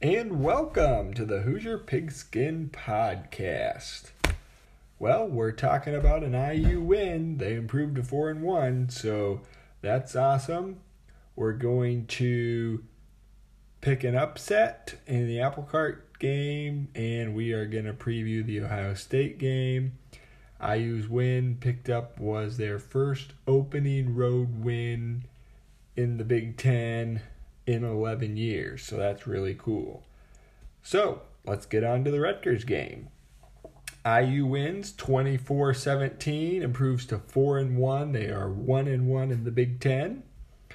and welcome to the Hoosier Pigskin Podcast. Well, we're talking about an IU win. They improved to 4-1, so that's awesome. We're going to pick an upset in the Apple Cart game, and we are going to preview the Ohio State game. IU's win picked up was their first opening road win in the Big Ten in 11 years, so that's really cool. So let's get on to the Rutgers game. IU wins 24-17, improves to 4-1. They are 1-1 in the Big Ten.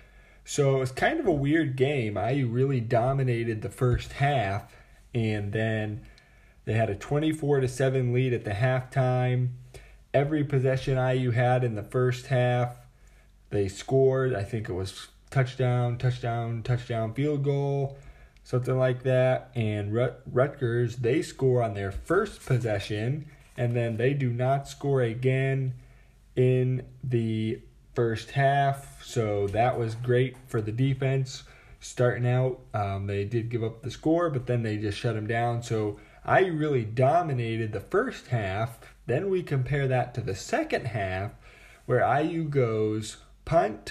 So it's kind of a weird game. IU really dominated the first half, and then they had a 24-7 lead at the halftime. Every possession IU had in the first half, they scored. I think it was touchdown, field goal, something like that. And Rutgers, they score on their first possession, and then they do not score again in the first half. So that was great for the defense. Starting out, they did give up the score, but then they just shut them down. So IU really dominated the first half. Then we compare that to the second half, where IU goes punt,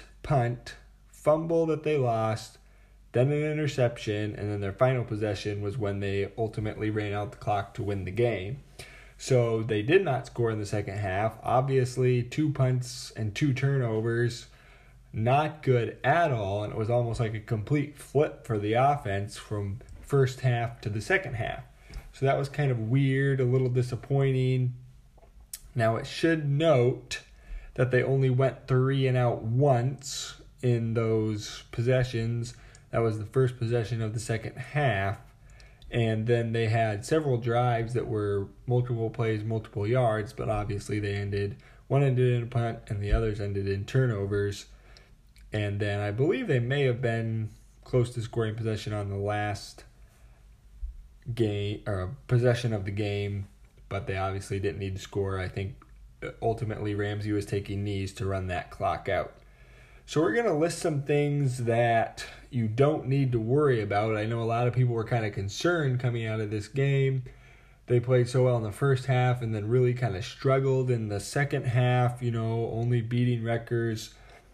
fumble that they lost, then an interception, and then their final possession was when they ultimately ran out the clock to win the game. So they did not score in the second half. Obviously, 2 punts and 2 turnovers, not good at all, and it was almost like a complete flip for the offense from first half to the second half. So that was kind of weird, a little disappointing. Now, it should note that they only went 3 and out once in those possessions. That was the first possession of the second half. And then they had several drives that were multiple plays, multiple yards, but obviously one ended in a punt and the others ended in turnovers. And then I believe they may have been close to scoring possession on the last game or possession of the game, but they obviously didn't need to score. I think ultimately Ramsey was taking knees to run that clock out. So we're going to list some things that you don't need to worry about. I know a lot of people were kind of concerned coming out of this game. They played so well in the first half and then really kind of struggled in the second half, only beating Rutgers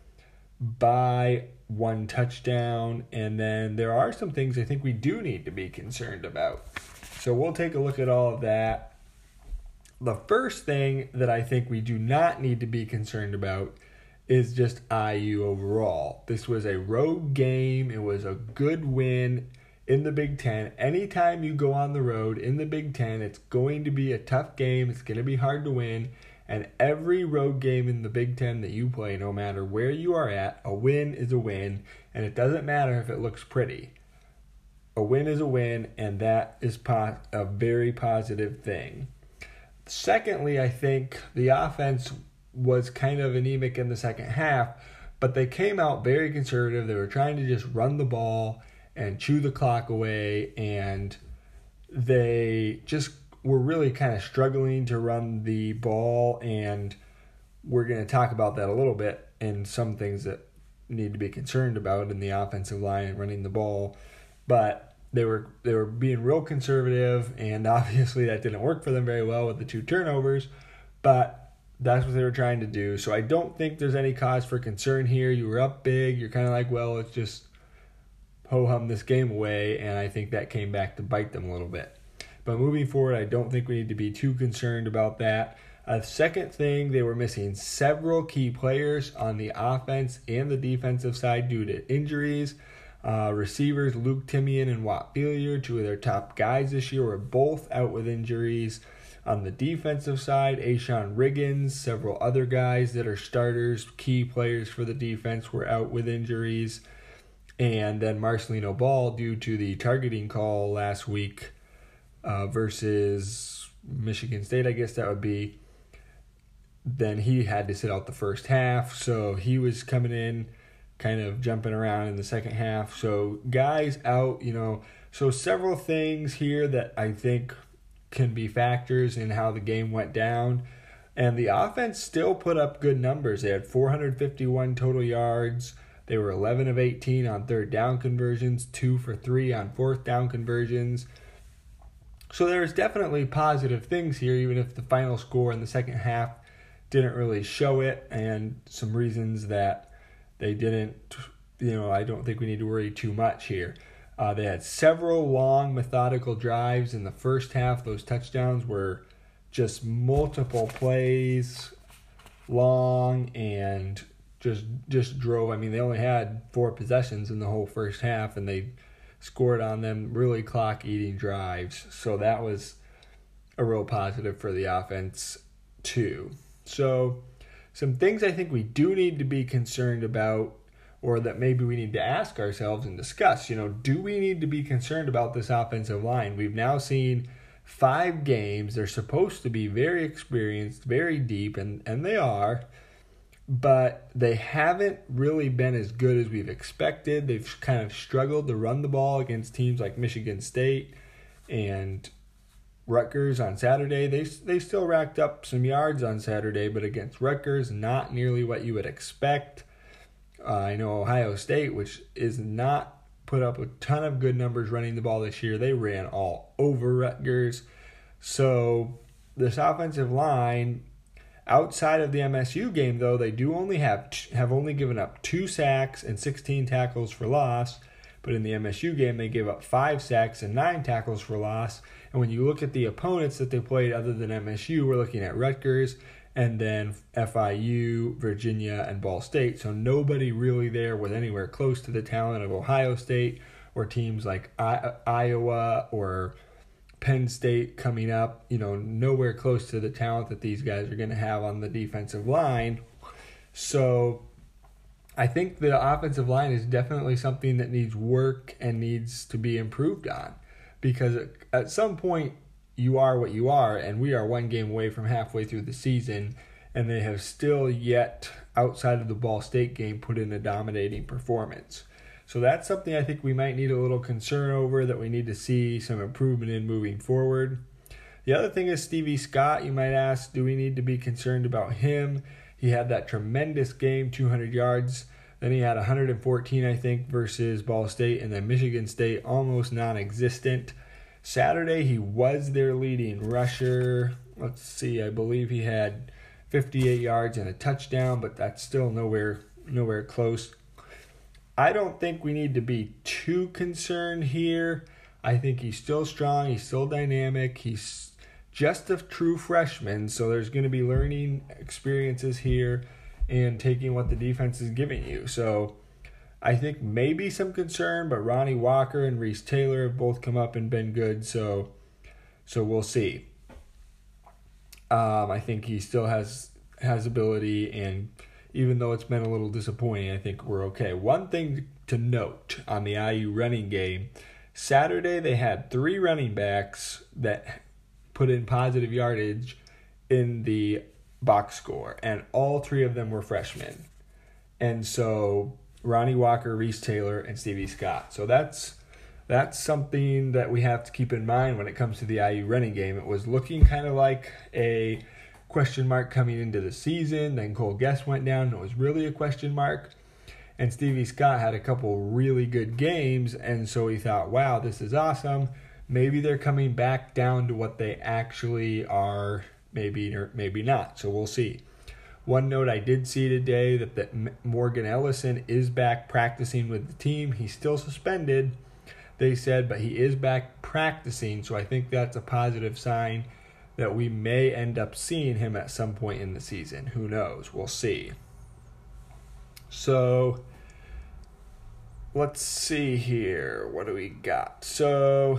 by 1 touchdown. And then there are some things I think we do need to be concerned about. So we'll take a look at all of that. The first thing that I think we do not need to be concerned about is just IU overall. This was a road game. It was a good win in the Big Ten. Anytime you go on the road in the Big Ten, it's going to be a tough game. It's going to be hard to win. And every road game in the Big Ten that you play, no matter where you are at, a win is a win. And it doesn't matter if it looks pretty. A win is a win, and that is a very positive thing. Secondly, I think the offense was kind of anemic in the second half, but they came out very conservative. They were trying to just run the ball and chew the clock away, and they just were really kind of struggling to run the ball, and we're going to talk about that a little bit and some things that need to be concerned about in the offensive line and running the ball. But they were being real conservative, and obviously that didn't work for them very well with the 2 turnovers, but that's what they were trying to do. So I don't think there's any cause for concern here. You were up big. You're kind of like, well, let's just ho-hum this game away, and I think that came back to bite them a little bit. But moving forward, I don't think we need to be too concerned about that. Second thing, they were missing several key players on the offense and the defensive side due to injuries. Receivers Luke Timian and Watt Billiard, 2 of their top guys this year, were both out with injuries. On the defensive side, Ashawn Riggins, several other guys that are starters, key players for the defense, were out with injuries. And then Marcelino Ball, due to the targeting call last week versus Michigan State, I guess that would be, then he had to sit out the first half. So he was coming in kind of jumping around in the second half. So guys out, so several things here that I think can be factors in how the game went down. And the offense still put up good numbers. They had 451 total yards, They were 11 of 18 on third down conversions, 2 for 3 on fourth down conversions. So there's definitely positive things here, even if the final score in the second half didn't really show it, and some reasons that they didn't, I don't think we need to worry too much here. They had several long, methodical drives in the first half. Those touchdowns were just multiple plays long and just drove. I mean, they only had 4 possessions in the whole first half, and they scored on them really clock-eating drives. So that was a real positive for the offense, too. So some things I think we do need to be concerned about, or that maybe we need to ask ourselves and discuss. Do we need to be concerned about this offensive line? We've now seen 5 games. They're supposed to be very experienced, very deep, and they are. But they haven't really been as good as we've expected. They've kind of struggled to run the ball against teams like Michigan State and Rutgers on Saturday. They still racked up some yards on Saturday, but against Rutgers, not nearly what you would expect. I know Ohio State, which is not put up a ton of good numbers running the ball this year, they ran all over Rutgers. So this offensive line, outside of the MSU game, though, they do only have only given up 2 sacks and 16 tackles for loss. But in the MSU game, they gave up 5 sacks and 9 tackles for loss. And when you look at the opponents that they played other than MSU, we're looking at Rutgers and then FIU, Virginia, and Ball State. So nobody really there was anywhere close to the talent of Ohio State or teams like Iowa or Penn State coming up. Nowhere close to the talent that these guys are going to have on the defensive line. So I think the offensive line is definitely something that needs work and needs to be improved on, because at some point you are what you are, and we are 1 game away from halfway through the season, and they have still yet, outside of the Ball State game, put in a dominating performance. So that's something I think we might need a little concern over, that we need to see some improvement in moving forward. The other thing is Stevie Scott. You might ask, do we need to be concerned about him? He had that tremendous game, 200 yards. Then he had 114, I think, versus Ball State, and then Michigan State, almost non-existent. Saturday, he was their leading rusher. Let's see, I believe he had 58 yards and a touchdown, but that's still nowhere close. I don't think we need to be too concerned here. I think he's still strong. He's still dynamic. He's just a true freshman, so there's going to be learning experiences here and taking what the defense is giving you. So I think maybe some concern, but Ronnie Walker and Reese Taylor have both come up and been good, so we'll see. I think he still has ability, and even though it's been a little disappointing, I think we're okay. One thing to note on the IU running game, Saturday they had 3 running backs that put in positive yardage in the box score, and all 3 of them were freshmen. And so Ronnie Walker, Reese Taylor, and Stevie Scott. So that's something that we have to keep in mind when it comes to the IU running game. It was looking kind of like a question mark coming into the season. Then Cole Guest went down, and it was really a question mark. And Stevie Scott had a couple really good games, and so we thought, wow, this is awesome. Maybe they're coming back down to what they actually are, maybe or maybe not. So we'll see. One note I did see today that Morgan Ellison is back practicing with the team. He's still suspended, they said, but he is back practicing. So I think that's a positive sign that we may end up seeing him at some point in the season. Who knows? We'll see. So let's see here. What do we got? So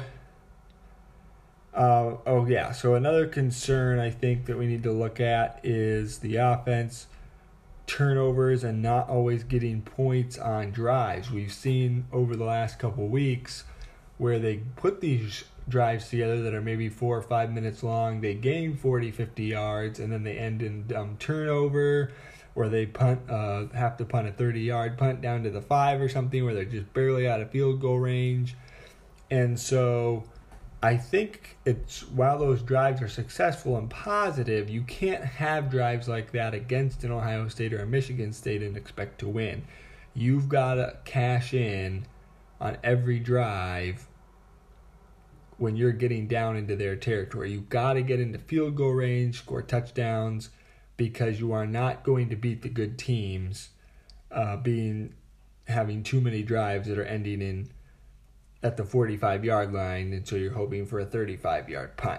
another concern I think that we need to look at is the offense, turnovers, and not always getting points on drives. We've seen over the last couple weeks where they put these drives together that are maybe 4 or 5 minutes long. They gain 40, 50 yards, and then they end in turnover, or they have to punt a 30-yard punt down to the 5 or something, where they're just barely out of field goal range. And so I think while those drives are successful and positive, you can't have drives like that against an Ohio State or a Michigan State and expect to win. you've got to cash in on every drive when you're getting down into their territory. You've got to get into field goal range, score touchdowns, because you are not going to beat the good teams having too many drives that are ending in at the 45-yard line, and so you're hoping for a 35-yard punt.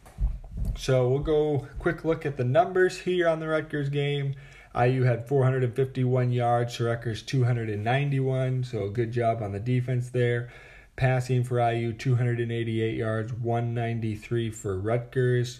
So we'll go quick look at the numbers here on the Rutgers game. IU had 451 yards to Rutgers 291, so a good job on the defense there. Passing for IU, 288 yards, 193 for Rutgers.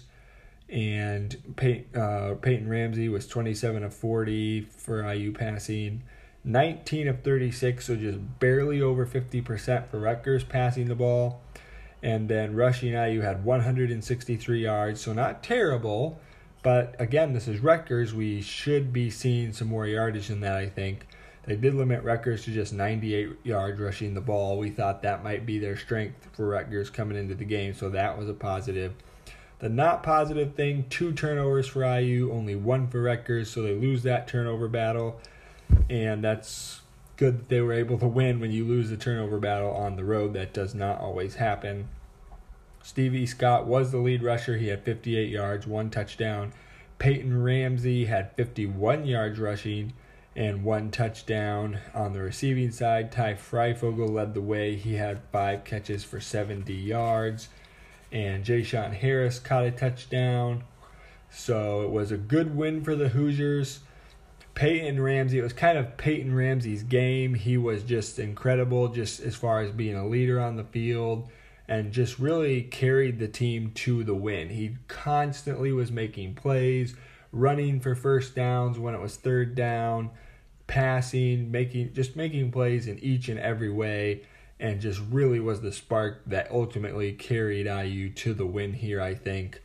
And Peyton Ramsey was 27 of 40 for IU passing. 19 of 36, so just barely over 50% for Rutgers passing the ball. And then rushing, IU had 163 yards, so not terrible. But again, this is Rutgers. We should be seeing some more yardage than that, I think. They did limit Rutgers to just 98 yards rushing the ball. We thought that might be their strength for Rutgers coming into the game, so that was a positive. The not positive thing, 2 turnovers for IU, only 1 for Rutgers, so they lose that turnover battle. And that's good that they were able to win when you lose the turnover battle on the road. That does not always happen. Stevie Scott was the lead rusher. He had 58 yards, 1 touchdown. Peyton Ramsey had 51 yards rushing and 1 touchdown. On the receiving side, Ty Freifogel led the way. He had 5 catches for 70 yards. And Ja'Shawn Harris caught a touchdown. So it was a good win for the Hoosiers. Peyton Ramsey, it was kind of Peyton Ramsey's game. He was just incredible just as far as being a leader on the field and just really carried the team to the win. He constantly was making plays, running for first downs when it was third down, passing, making plays in each and every way, and just really was the spark that ultimately carried IU to the win here, I think.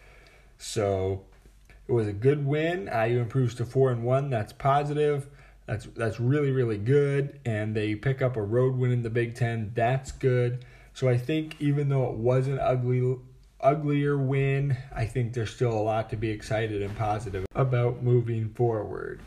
So it was a good win. IU improves to 4-1. That's positive. That's really, really good. And they pick up a road win in the Big Ten. That's good. So I think even though it was an uglier win, I think there's still a lot to be excited and positive about moving forward.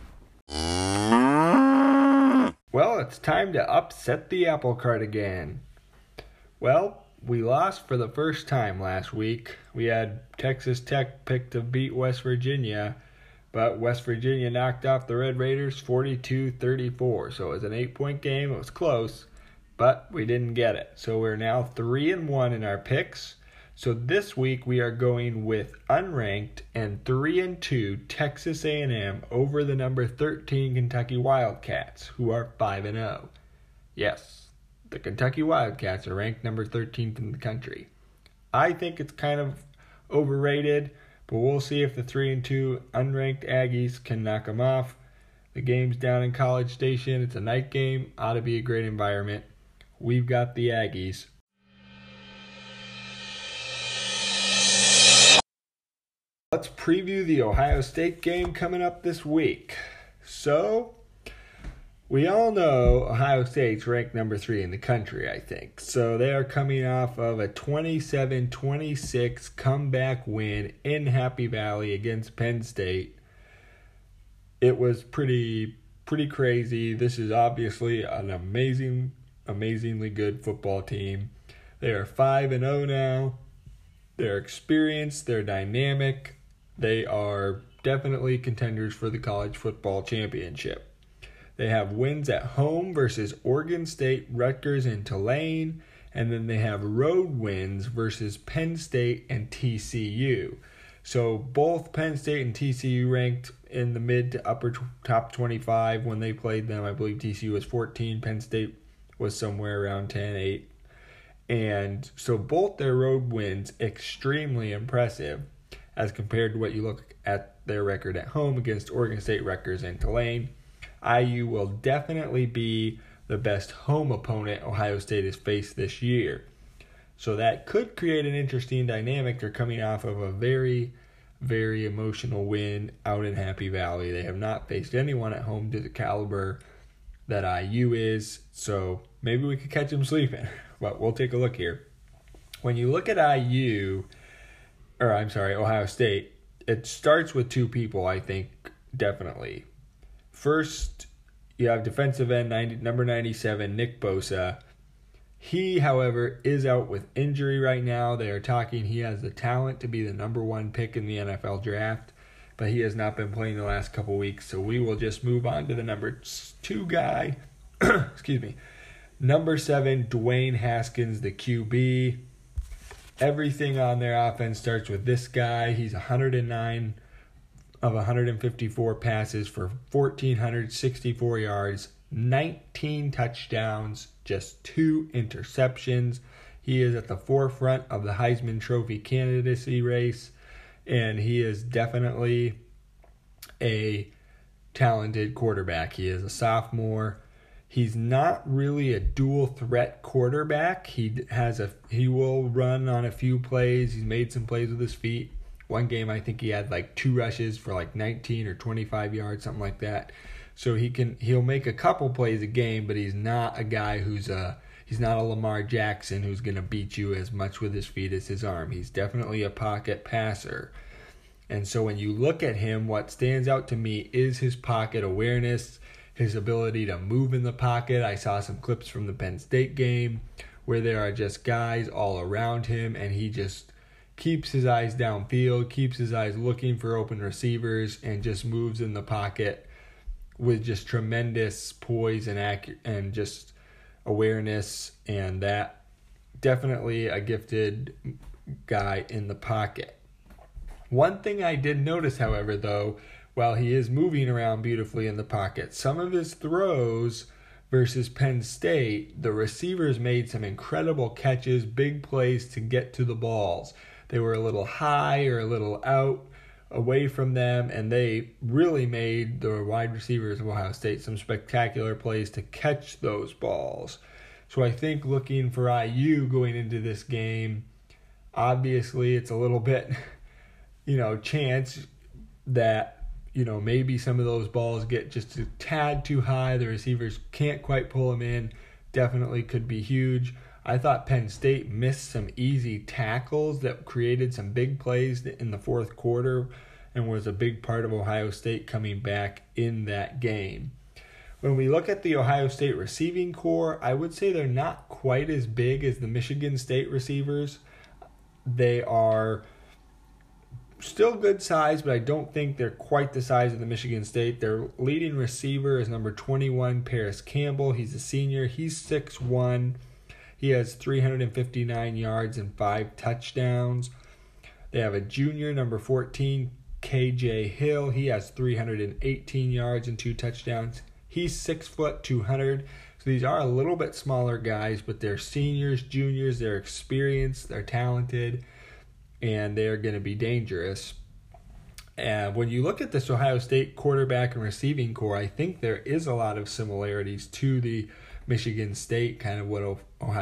Well, it's time to upset the apple cart again. Well, we lost for the first time last week. We had Texas Tech picked to beat West Virginia, but West Virginia knocked off the Red Raiders 42-34. So it was an 8-point game. It was close, but we didn't get it. So we're now 3-1 in our picks. So this week we are going with unranked and 3-2 Texas A&M over the number 13 Kentucky Wildcats, who are 5-0. Yes, the Kentucky Wildcats are ranked number 13th in the country. I think it's kind of overrated, but we'll see if the 3-2 unranked Aggies can knock them off. The game's down in College Station. It's a night game. Ought to be a great environment. We've got the Aggies. Let's preview the Ohio State game coming up this week. So, we all know Ohio State's ranked number 3 in the country, I think. So, they are coming off of a 27-26 comeback win in Happy Valley against Penn State. It was pretty crazy. This is obviously an amazingly good football team. They are 5-0 now. They're experienced. They're dynamic. They are definitely contenders for the college football championship. They have wins at home versus Oregon State, Rutgers, and Tulane. And then they have road wins versus Penn State and TCU. So both Penn State and TCU ranked in the mid to upper top 25 when they played them. I believe TCU was 14. Penn State was somewhere around 10-8. And so both their road wins extremely impressive as compared to what you look at their record at home against Oregon State, Rutgers, and Tulane. IU will definitely be the best home opponent Ohio State has faced this year. So that could create an interesting dynamic. They're coming off of a very, very emotional win out in Happy Valley. They have not faced anyone at home to the caliber that IU is. So maybe we could catch them sleeping. But we'll take a look here. When you look at Ohio State, it starts with 2 people, I think, definitely. First, you have defensive end number 97, Nick Bosa. He, however, is out with injury right now. They are talking he has the talent to be the number 1 pick in the NFL draft, but he has not been playing the last couple weeks. So we will just move on to the number 2 guy. Excuse me. Number 7, Dwayne Haskins, the QB. Everything on their offense starts with this guy. He's 109 of 154 passes for 1,464 yards, 19 touchdowns, just 2 interceptions. He is at the forefront of the Heisman Trophy candidacy race, and he is definitely a talented quarterback. He is a sophomore. He's not really a dual threat quarterback. He will run on a few plays. He's made some plays with his feet. One game I think he had like 2 rushes for like 19 or 25 yards, something like that. So he'll make a couple plays a game, but he's not a guy he's not a Lamar Jackson who's going to beat you as much with his feet as his arm. He's definitely a pocket passer. And so when you look at him, what stands out to me is his pocket awareness, his ability to move in the pocket. I saw some clips from the Penn State game where there are just guys all around him, and he just keeps his eyes downfield, keeps his eyes looking for open receivers, and just moves in the pocket with just tremendous poise and just awareness, and that definitely a gifted guy in the pocket. One thing I did notice, however, though, while he is moving around beautifully in the pocket, some of his throws versus Penn State, the receivers made some incredible catches, big plays to get to the balls. They were a little high or a little out away from them, and they really made the wide receivers of Ohio State some spectacular plays to catch those balls. So I think looking for IU going into this game, obviously it's a little bit, chance that, maybe some of those balls get just a tad too high. The receivers can't quite pull them in. Definitely could be huge. I thought Penn State missed some easy tackles that created some big plays in the fourth quarter and was a big part of Ohio State coming back in that game. When we look at the Ohio State receiving core, I would say they're not quite as big as the Michigan State receivers. They are still good size, but I don't think they're quite the size of the Michigan State. Their leading receiver is number 21, Paris Campbell. He's a senior. He's 6'1". He has 359 yards and 5 touchdowns. They have a junior, number 14, KJ Hill. He has 318 yards and 2 touchdowns. He's 6 foot 200. So these are a little bit smaller guys, but they're seniors, juniors. They're experienced. They're talented, and they're going to be dangerous. And when you look at this Ohio State quarterback and receiving core, I think there is a lot of similarities to the Michigan State, kind of what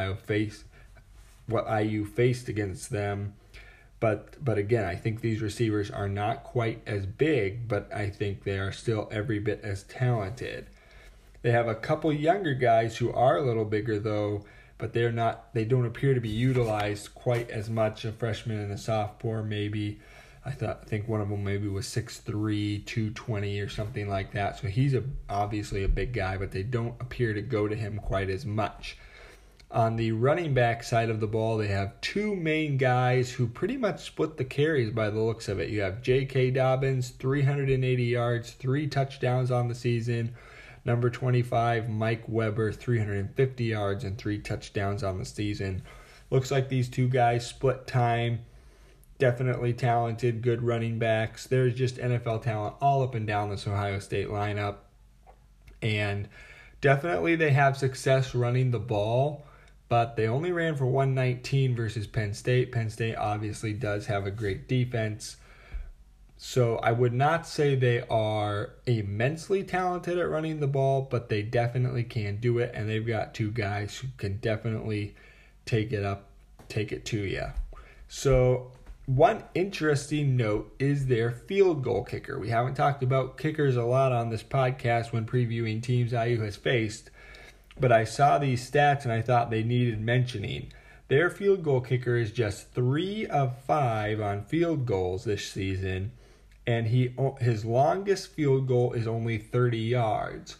IU faced against them. But again, I think these receivers are not quite as big, but I think they are still every bit as talented. They have a couple younger guys who are a little bigger though, but they don't appear to be utilized quite as much. A freshman and a sophomore maybe. I think one of them maybe was 6'3", 220 or something like that. So he's obviously a big guy, but they don't appear to go to him quite as much. On the running back side of the ball, they have 2 main guys who pretty much split the carries by the looks of it. You have J.K. Dobbins, 380 yards, 3 touchdowns on the season. Number 25, Mike Weber, 350 yards and 3 touchdowns on the season. Looks like these 2 guys split time. Definitely talented, good running backs. There's just NFL talent all up and down this Ohio State lineup. And definitely they have success running the ball, but they only ran for 119 versus Penn State. Penn State obviously does have a great defense. So I would not say they are immensely talented at running the ball, but they definitely can do it, and they've got 2 guys who can definitely take it to you. So one interesting note is their field goal kicker. We haven't talked about kickers a lot on this podcast when previewing teams IU has faced, but I saw these stats and I thought they needed mentioning. Their field goal kicker is just 3 of 5 on field goals this season, and his longest field goal is only 30 yards.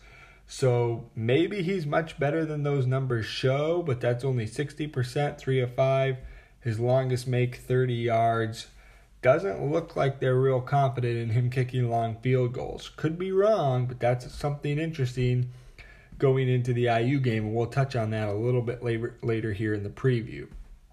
So maybe he's much better than those numbers show, but that's only 60%, 3 of 5. His longest make, 30 yards. Doesn't look like they're real confident in him kicking long field goals. Could be wrong, but that's something interesting going into the IU game, and we'll touch on that a little bit later here in the preview.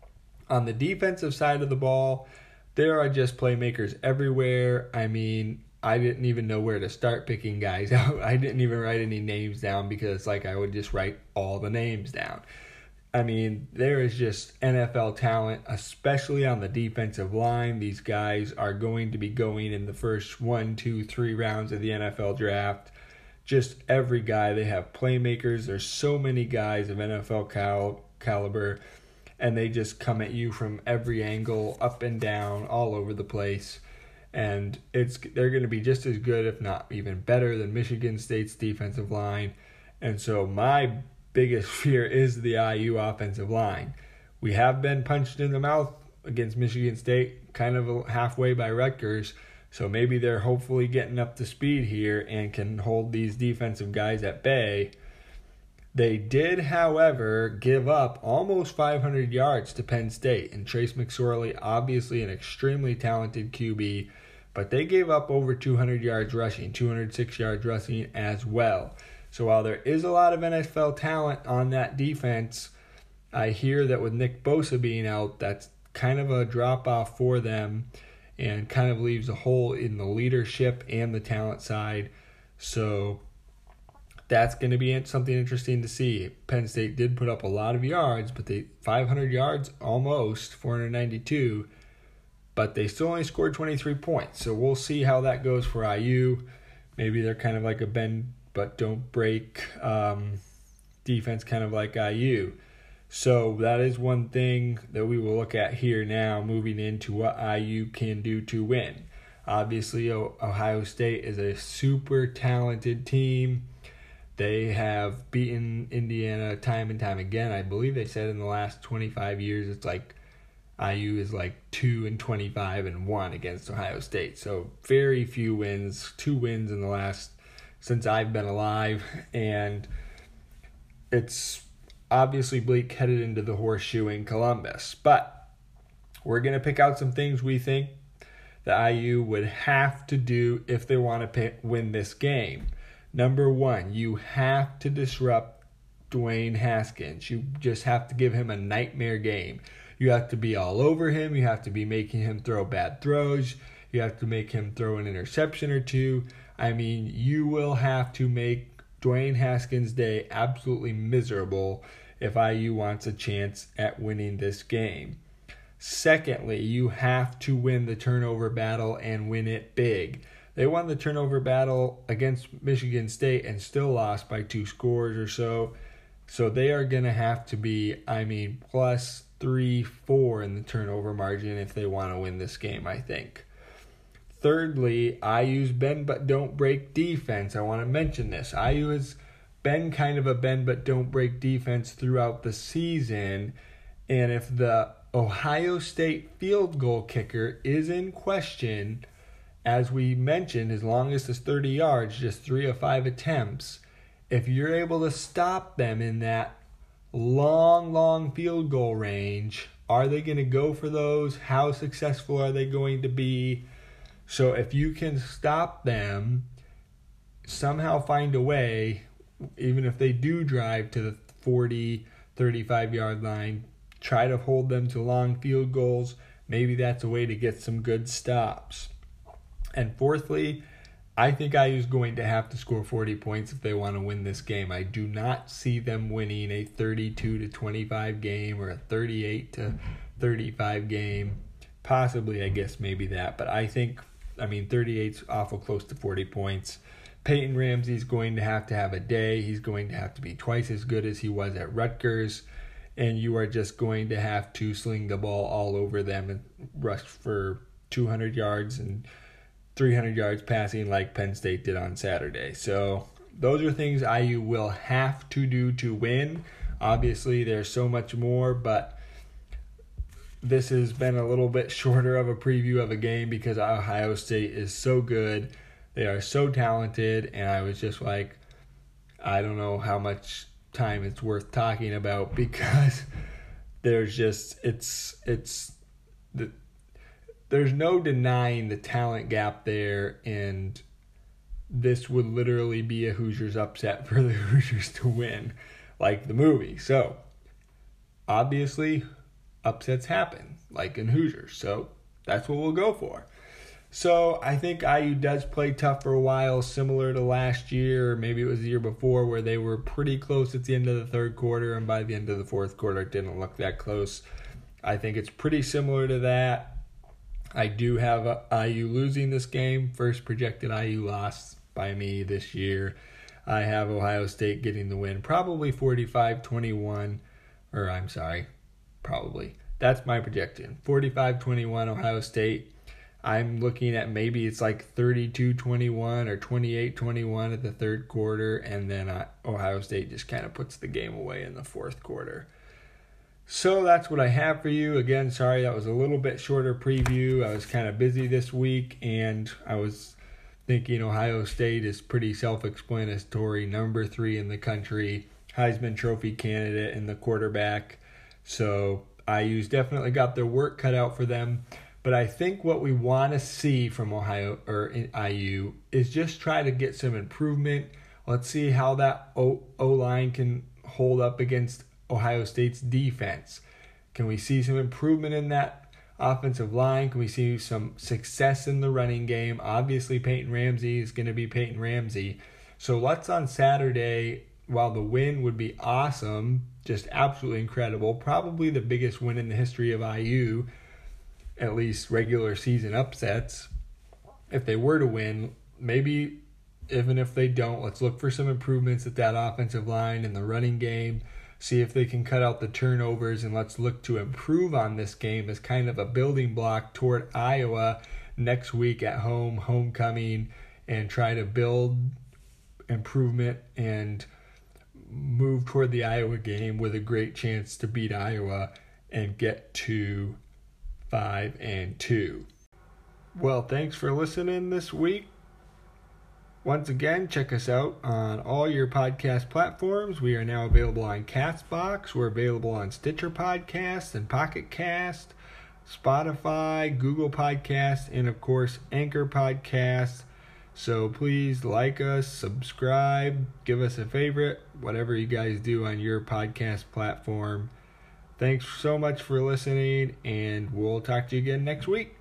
On the defensive side of the ball, there are just playmakers everywhere. I mean, I didn't even know where to start picking guys out. I didn't even write any names down because I would just write all the names down. I mean, there is just NFL talent, especially on the defensive line. These guys are going to be going in the first 1, 2, 3 rounds of the NFL draft. Just every guy, they have playmakers. There's so many guys of NFL caliber, and they just come at you from every angle, up and down, all over the place. And they're going to be just as good, if not even better, than Michigan State's defensive line. And so my biggest fear is the IU offensive line. We have been punched in the mouth against Michigan State, kind of halfway by Rutgers. So maybe they're hopefully getting up to speed here and can hold these defensive guys at bay. They did, however, give up almost 500 yards to Penn State. And Trace McSorley, obviously an extremely talented QB, but they gave up over 200 yards rushing, 206 yards rushing as well. So while there is a lot of NFL talent on that defense, I hear that with Nick Bosa being out, that's kind of a drop-off for them and kind of leaves a hole in the leadership and the talent side. So that's going to be something interesting to see. Penn State did put up a lot of yards, but 500 yards almost, 492, but they still only scored 23 points. So we'll see how that goes for IU. Maybe they're kind of like a bend but don't break defense, kind of like IU. So that is one thing that we will look at here now, moving into what IU can do to win. Obviously, Ohio State is a super talented team. They have beaten Indiana time and time again. I believe they said in the last 25 years, it's like IU is like 2-25-1 against Ohio State. So very few wins, 2 wins in the last since I've been alive, and it's obviously bleak headed into the horseshoe in Columbus. But we're going to pick out some things we think the IU would have to do if they want to win this game. Number 1, you have to disrupt Dwayne Haskins. You just have to give him a nightmare game. You have to be all over him. You have to be making him throw bad throws. You have to make him throw an interception or two. I mean, you will have to make Dwayne Haskins' day absolutely miserable if IU wants a chance at winning this game. Secondly, you have to win the turnover battle and win it big. They won the turnover battle against Michigan State and still lost by 2 scores or so. So they are going to have to be, plus 3-4 in the turnover margin if they want to win this game, I think. Thirdly, IU's bend but don't break defense. I want to mention this. IU has been kind of a bend but don't break defense throughout the season. And if the Ohio State field goal kicker is in question, as we mentioned, his longest is 30 yards, just 3 of 5 attempts. If you're able to stop them in that long field goal range, are they going to go for those? How successful are they going to be? So if you can stop them, somehow find a way, even if they do drive to the 40, 35-yard line, try to hold them to long field goals. Maybe that's a way to get some good stops. And fourthly, I think IU is going to have to score 40 points if they want to win this game. I do not see them winning a 32-25 game or a 38-35 game. Possibly, I guess, maybe that. But I think 38's awful close to 40 points. Peyton Ramsey's going to have a day. He's going to have to be twice as good as he was at Rutgers. And you are just going to have to sling the ball all over them and rush for 200 yards and 300 yards passing like Penn State did on Saturday. So those are things IU will have to do to win. Obviously, there's so much more, but this has been a little bit shorter of a preview of a game because Ohio State is so good. They are so talented, and I was just like, I don't know how much time it's worth talking about because there's just there's no denying the talent gap there, and this would literally be a Hoosiers upset for the Hoosiers to win, like the movie. So obviously upsets happen, like in Hoosiers. So that's what we'll go for. So I think IU does play tough for a while, similar to last year, or maybe it was the year before, where they were pretty close at the end of the third quarter, and by the end of the fourth quarter, it didn't look that close. I think it's pretty similar to that. I do have IU losing this game. First projected IU loss by me this year. I have Ohio State getting the win, probably 45-21, or I'm sorry, probably. That's my projection. 45-21 Ohio State. I'm looking at maybe it's like 32-21 or 28-21 at the third quarter, and then Ohio State just kind of puts the game away in the fourth quarter. So that's what I have for you. Again, sorry that was a little bit shorter preview. I was kind of busy this week, and I was thinking Ohio State is pretty self-explanatory. Number 3 in the country, Heisman Trophy candidate, and the quarterback. So IU's definitely got their work cut out for them. But I think what we want to see from IU is just try to get some improvement. Let's see how that O-line can hold up against Ohio State's defense. Can we see some improvement in that offensive line? Can we see some success in the running game? Obviously, Peyton Ramsey is going to be Peyton Ramsey. So let's on Saturday, while the win would be awesome, just absolutely incredible, probably the biggest win in the history of IU, at least regular season upsets. If they were to win, maybe even if they don't, let's look for some improvements at that offensive line and the running game, see if they can cut out the turnovers, and let's look to improve on this game as kind of a building block toward Iowa next week at home, homecoming, and try to build improvement and move toward the Iowa game with a great chance to beat Iowa and get to 5-2. Well, thanks for listening this week. Once again, check us out on all your podcast platforms. We are now available on Castbox. We're available on Stitcher Podcasts and Pocket Cast, Spotify, Google Podcasts, and of course, Anchor Podcasts. So please like us, subscribe, give us a favorite, whatever you guys do on your podcast platform. Thanks so much for listening, and we'll talk to you again next week.